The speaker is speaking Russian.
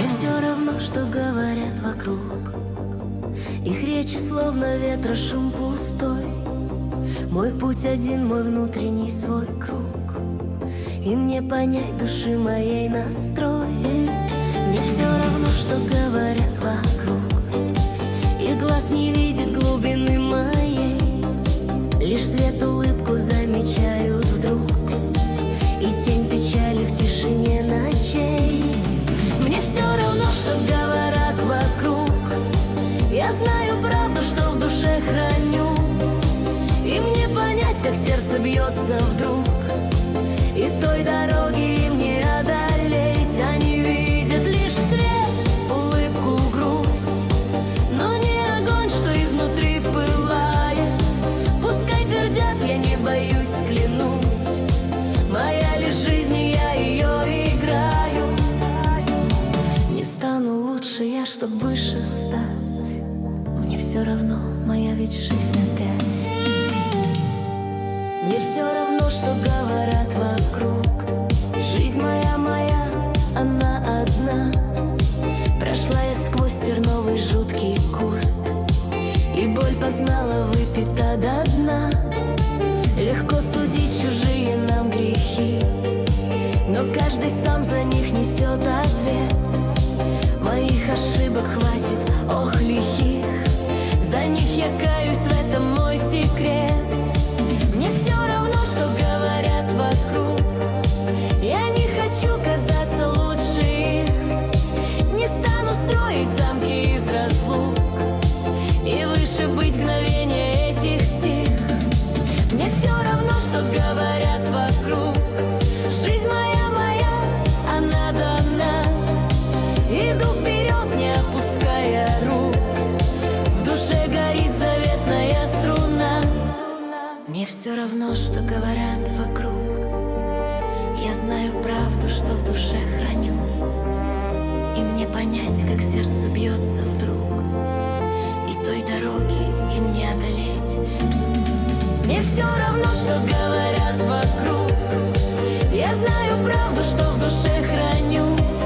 Мне все равно, что говорят вокруг. Их речи словно ветра, шум пустой. Мой путь один, мой внутренний свой круг. И мне понять души моей настрой. Мне все равно, что говорят вокруг. Их глаз не видит глубины моей. Лишь свет, улыбку замечают вдруг. И тень печали в тишине ночей. Мне все равно, что говорят вокруг. Я знаю правду, что в душе храню. И мне понять, как сердце бьется вдруг. И той дороги им не одолеть. Они видят лишь свет, улыбку, грусть, но не огонь, что изнутри пылает. Пускай твердят, я не боюсь, клянусь. Моя лишь жизнь, и я ее играю. Не стану лучше я, чтоб выше стать. Мне все равно, моя ведь жизнь опять. Мне все равно, что говорят вокруг. Жизнь моя, она одна. Прошла я сквозь терновый жуткий куст. И боль познала, выпита до дна. Легко судить чужие нам грехи, но каждый сам за них несет ответ. Моих ошибок хватит, ох, лихих. За них я каюсь, в этом мой секрет. Мне все равно, что говорят вокруг. Я не хочу казаться лучше их. Не стану строить замки из разлук и выше быть мгновения этих стих. Мне все равно, что говорят вокруг. Жизнь моя, она дана. Иду вперед, не опуская рук. В душе горит заветная струна. Мне все равно, что говорят вокруг. Я знаю правду, что в душе храню. И мне понять, как сердце бьется вдруг. И той дороги им не одолеть. Мне все равно, что говорят вокруг. Я знаю правду, что в душе храню.